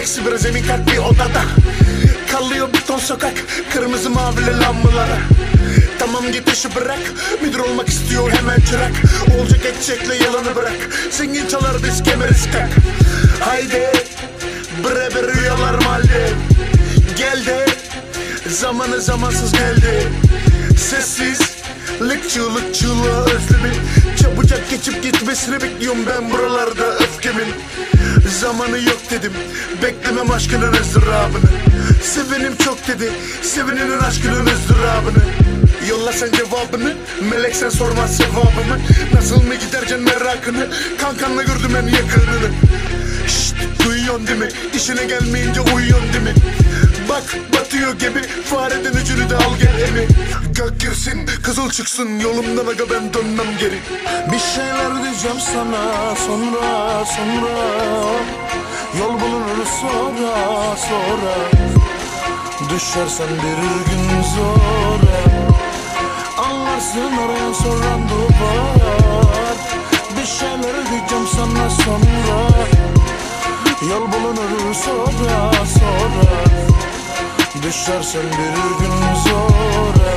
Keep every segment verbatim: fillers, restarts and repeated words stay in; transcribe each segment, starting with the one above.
eksi bir zemin kat bir odada. Kalıyor bir ton sokak, kırmızı mavili lambalara. Tamam git işi bırak, müdür olmak istiyor hemen çırak. Olacak edecekle yalanı bırak, zengin çalar biz kemeriz kalk. Haydi bre bre rüyalar malde. Geldi zamanı zamansız geldi. Sessizlik çığlık çığlığa özlemin. Çabucak geçip gitmesini bekliyorum ben buralarda öfkemin. Zamanı yok dedim, beklemem aşkının ızdırabını. Sevenim çok dedi, seveninin aşkının ızdırabını. Yolla sen cevabını, melek sen sormaz sevabımı. Nasıl mı gidercen merakını, kankanla gördüm en yakınını. Şşt, duyuyorsun değil mi, işine gelmeyince uyuyorsun değil mi? Bak batıyor gemi, fareden ucunu da al gel emi. Gök girsin, kızıl çıksın, yolumdan aga ben dönmem geri. Bir şeyler diyeceğim sana sonra sonra. Yol bulunur sonra sonra. Düşersen bir gün zora. Anlarsın arayan soran duvar. Bir şeyler diyeceğim sana sonra. Yol bulunur sonra sonra. Düşersen bir gün zora.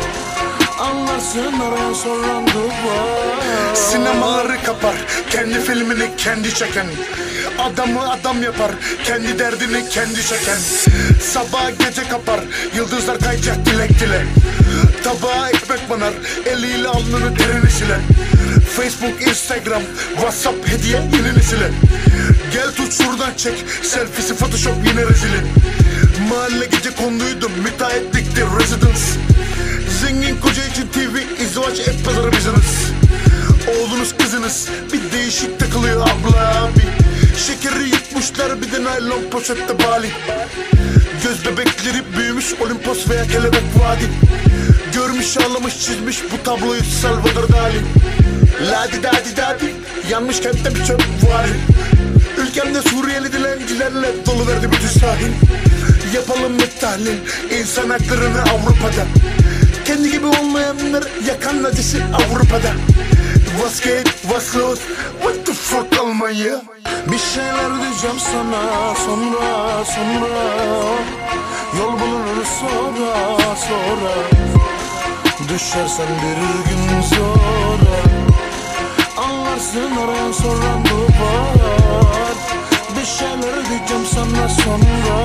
Anlarsın arayan soran duvar. Sinemaları kapar, kendi filmini kendi çeken. Adamı adam yapar, kendi derdini kendi çeken. Sabah gece kapar, yıldızlar kayacak dilek dile. Tabağa ekmek banar, eliyle alnını terini siler. Facebook, Instagram, WhatsApp hediye yeni nesile. Gel tut şuradan çek, selfiesi Photoshop yine rezilin. Mahalle gece konduydum, müteahhitlikti residence. Zengin koca için T V, izdivaç et pazarı business. Oğlunuz kızınız bir değişik takılıyor abla abi. Şekeri yutmuşlar bir de naylon poşette bali. Göz bebekleri büyümüş Olimpos veya kelebek vadi. Görmüş ağlamış çizmiş bu tabloyu Salvador Dali. Ladi dadi dadi yanmış kentte bir çöp var. Ülkemde Suriyeli dilencilerle dolu verdi bütün sahil. Yapalım mı tahlil insan haklarını Avrupa'da. Kendi gibi olmayanlar yakan acısı Avrupa'da. What's good, what's close, what the fuck Almanya. Bir şeyler diyeceğim sana sonra sonra. Yol bulunur sonra sonra. Düşersen bir gün zora. Anlarsın arayan soran duvar. Bir şeyler diyeceğim sana sonra.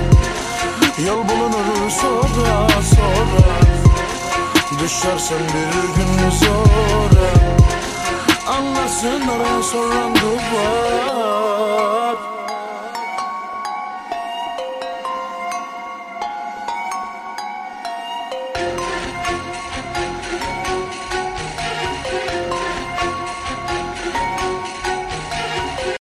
Yol bulunur sonra sonra. Düşersen bir gün zora. Anlarsın arayan soran duvar.